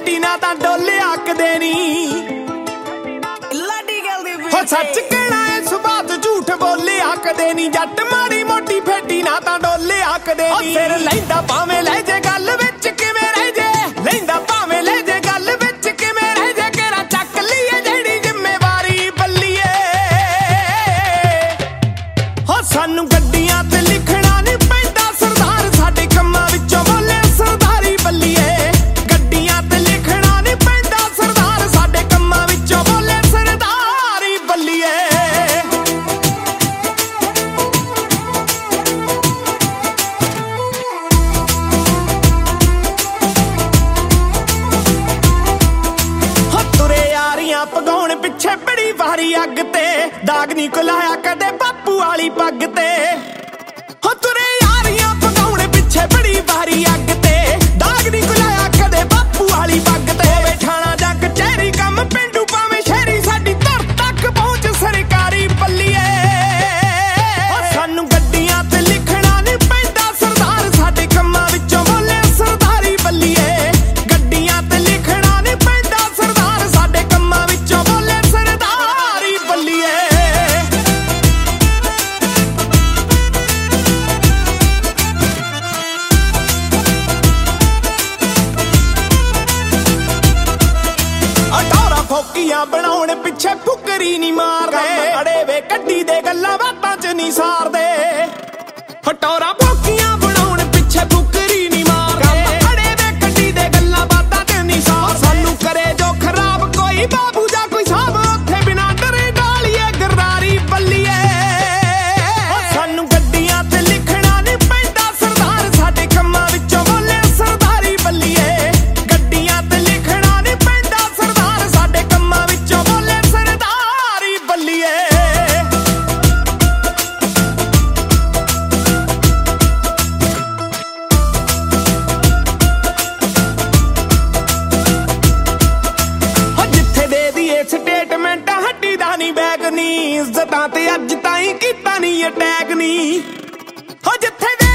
fatty ਨਾ ਤਾਂ ਡੋਲੇ ਆਕਦੇ ਨੀ ਹੋ ਸੱਚ ਕਹਿਣਾ ਏ ਸੁਭਾਤ ਝੂਠ ਬੋਲੇ ਆਕਦੇ ਨੀ ਜੱਟ ਮਾੜੀ ਮੋਟੀ ਫੇਟੀ ਨਾ ਤਾਂ ਡੋਲੇ ਆਕਦੇ ਨੀ ਸਿਰ ਲੈਂਦਾ ਭਾਵੇਂ ਲੈ ਜੇ ਗੱਲ ਵਿੱਚ ਕਿਵੇਂ ਰਹਿ ਜੇ ਲੈਂਦਾ ਭਾਵੇਂ ਲੈ ਜੇ ਗੱਲ ਵਿੱਚ ਕਿਵੇਂ ਰਹਿ ਜੇ ਕਿਹੜਾ ਚੱਕ ਲਈਏ ਜਿਹੜੀ ਜ਼ਿੰਮੇਵਾਰੀ ਬੱਲੀਏ ਹੋ ਸਾਨੂੰ ਗੱਡੀਆਂ ਤੇ ਲਿਖਣਾ ਨੀ ਪੈਂਦਾ ਸਰਦਾਰ ਸਾਡੇ ਕੰਮਾਂ ਵਿੱਚੋਂ ਬੋਲੇ ਸਰਦਾਰੀ ਬੱਲੀਏ ਗੱਡੀਆਂ ਤੇ ਲਿਖਣਾ ਨੀ ਪੈਂਦਾ ਸਰਦਾਰ ਸਾਡੇ ਕੰਮਾਂ ਵਿੱਚੋਂ ਬੋਲੇ ਸਰਦਾਰੀ ਬੱਲੀਏ ਪਗਾਉਣ ਪਿੱਛੇ ਬੜੀ ਵਾਰੀ ਅੱਗ ਤੇ ਦਾਗ ਨੀ ਕੁਲਾਇਆ ਕਦੇ ਬਾਪੂ ਵਾਲੀ ਪੱਗ ਤੇ ਹੋ ਤੁਰੇ ਯਾਰੀਆਂ ਪਗਾਉਣ ਪਿੱਛੇ ਬੜੀ ਵਾਰੀ ਅੱਗ ਤੇ ਦਾਗ ਨੀ ਕੁਲਾਇਆ ਕਦੇ ਬਾਪੂ ਵਾਲੀ ਪੱਗ ਤੇ ਹੋਵੇ ਠਾਣਾ ਜਾਂ ਕਚਹਿਰੀ ਕੰਮ ਪਿੰਡੂ ਭਾਵੇਂ ਸ਼ਹਿਰੀ ਸਾਡੀ ਧਰ ਤੱਕ ਪਹੁੰਚ ਸਰਕਾਰੀ ਬੱਲੀਏ ਸਾਨੂੰ ਗੱਡੀਆਂ ਤੇ ਲਿਖਣਾ ਨੀ ਪੈਂਦਾ ਸਰਦਾਰ ਸਾਡੇ ਕੰਮਾਂ ਵਿੱਚੋਂ ਬੋਲੇ ਸਰਦਾਰੀ ਬੱਲੀਏ ਗੱਡੀਆਂ ਤੇ ਲਿਖਣਾ ਨੀ ਪੈਂਦਾ ਸਰਦਾਰ ਸਾਡੇ ਕੰਮਾਂ ਵਿੱਚੋਂ ਬੋਲੇ ਸਰਦਾਰੀ ਬੱਲੀਏ ਅਟਾਰਾ ਫੋਕੀਆਂ ਬਣਾਉਣ ਪਿੱਛੇ ਫੁਕਰੀ ਨੀ ਮਾਰਦੇ ਅੜੇ ਵੇ ਕੱਢੀ ਦੇ ਗੱਲਾਂ ਬਾਤਾਂ ਚ ਨੀ ਸਾਰਦੇ ਹਟੋਰਾ ਫੋਕੀਆਂ ਬਣਾਉਣ ਪਿੱਛੇ ਫੁਕਰੀ ਨੀ ਮਾਰਦੇ ਅੜੇ ਵੇ ਕੱਢੀ ਦੇ ਗੱਲਾਂ ਬਾਤਾਂ ਚ ਨੀ ਸਾਰਦੇ ਸਾਨੂੰ ਕਰੇ ਜੋ ਖਰਾਬ ਕੋਈ ਬਾਬੂ ਜਾਂ ਕੋਈ ਸਾਹਬ ਉੱਥੇ ਬਿਨਾਂ ਡਰੇ ਡਾਲੀਏ ਗਰਾਰੀ ਬੱਲੀਏ ਸਾਨੂੰ ਗੱਡੀਆਂ ਤੇ ਲਿਖਣਾ ਨੀ ਪੈਂਦਾ ਸਰਦਾਰ ਸਾਡੇ ਕੰਮਾਂ ਵਿੱਚੋਂ ਬੋਲੇ ਸਰਦਾਰੀ ਬੱਲੀਏ ਗੱਡੀਆਂ ਤੇ ਲਿਖਣਾ ਨੀ ਪੈਂਦਾ ਸਰਦਾਰ ਸਾਡੇ ਕੰਮਾਂ ਵਿੱਚੋਂ ਬੋਲੇ ਸਰਦਾਰੀ ਬੱਲੀਏ ਜਿੱਥੇ ਦੇ ਦੀਏ ਸਟੇਟਮੈਂਟ ਹੱਡੀ ਦਾ ਨੀ ਬੈਗ ਨੀ ਇੱਜ਼ਤਾਂ ਤੇ ਅੱਜ ਤਾਈਂ ਕੀਤਾ ਨੀ ਅਟੈਕ ਨੀ ਹੋ ਜਿੱਥੇ